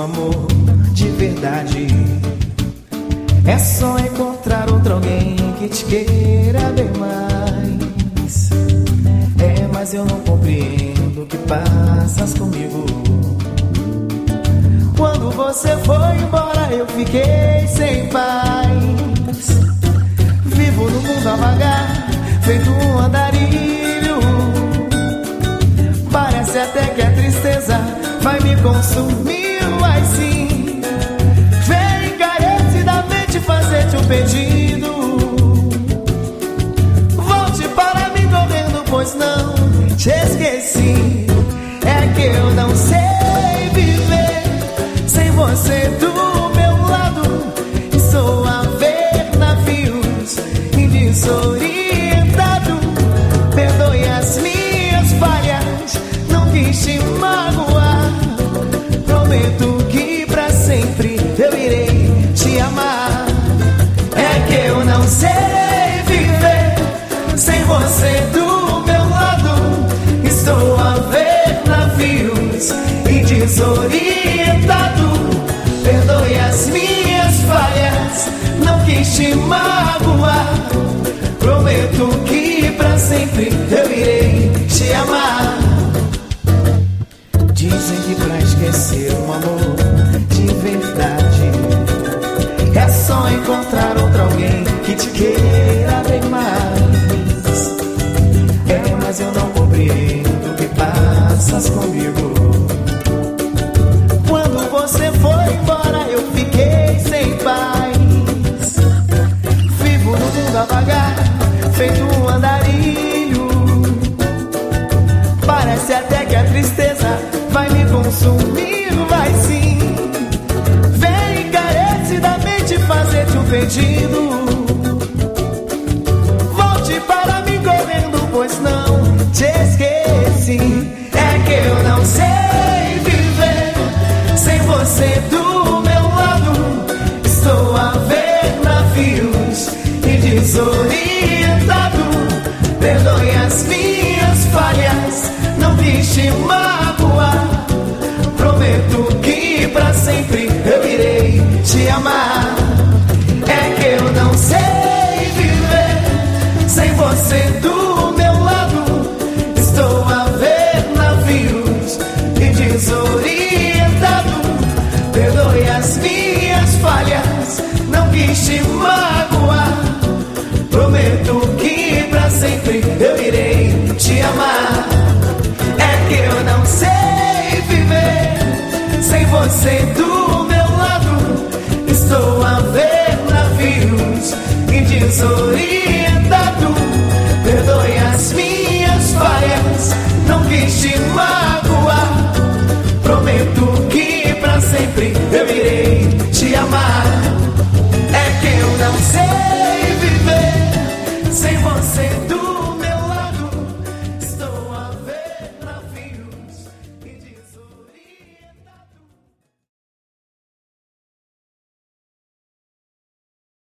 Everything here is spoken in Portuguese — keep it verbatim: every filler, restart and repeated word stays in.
amor de verdade. É só encontrar outro alguém que te queira bem mais. É, mas eu não compreendo o que passas comigo. Quando você foi embora eu fiquei sem paz. Vivo no mundo a vagar, feito um andarilho. Parece até que a tristeza vai me consumir, mas sim, vem encarecidamente fazer-te um pedido. Volte para mim correndo, pois não te esqueci. É que eu não sei viver sem você do meu lado. Estou a ver navios e desorientado. Perdoe as minhas falhas, não quis te magoar. Prometo que pra sempre eu irei te amar. É que eu não sei viver sem você do meu lado. Estou a ver navios e desorientado. Perdoe as minhas falhas, não quis te magoar. Prometo que pra sempre eu irei te amar. Dizem que pra esquecer um amor de verdade é só encontrar outro alguém que te queira bem mais. É, mas eu não compreendo o que passas comigo. Quando você foi embora eu fiquei sem paz. Vivo no mundo a vagar, feito um andarilho. Parece até que a tristeza vai me consumir, vai sim. Vem encarecidamente fazer-te um pedido. Volte para mim correndo, pois não te esqueci. É que eu não sei viver sem você do meu lado. Estou a ver navios e desorientado. Perdoe as minhas falhas, não quis te magoar. Prometo que pra sempre eu irei te amar. É que eu não sei viver sem você do meu lado. Estou a ver navios e desorientado. Perdoe as minhas falhas, não quis te magoar. Prometo que pra sempre eu irei te amar. É que eu não sei viver sem você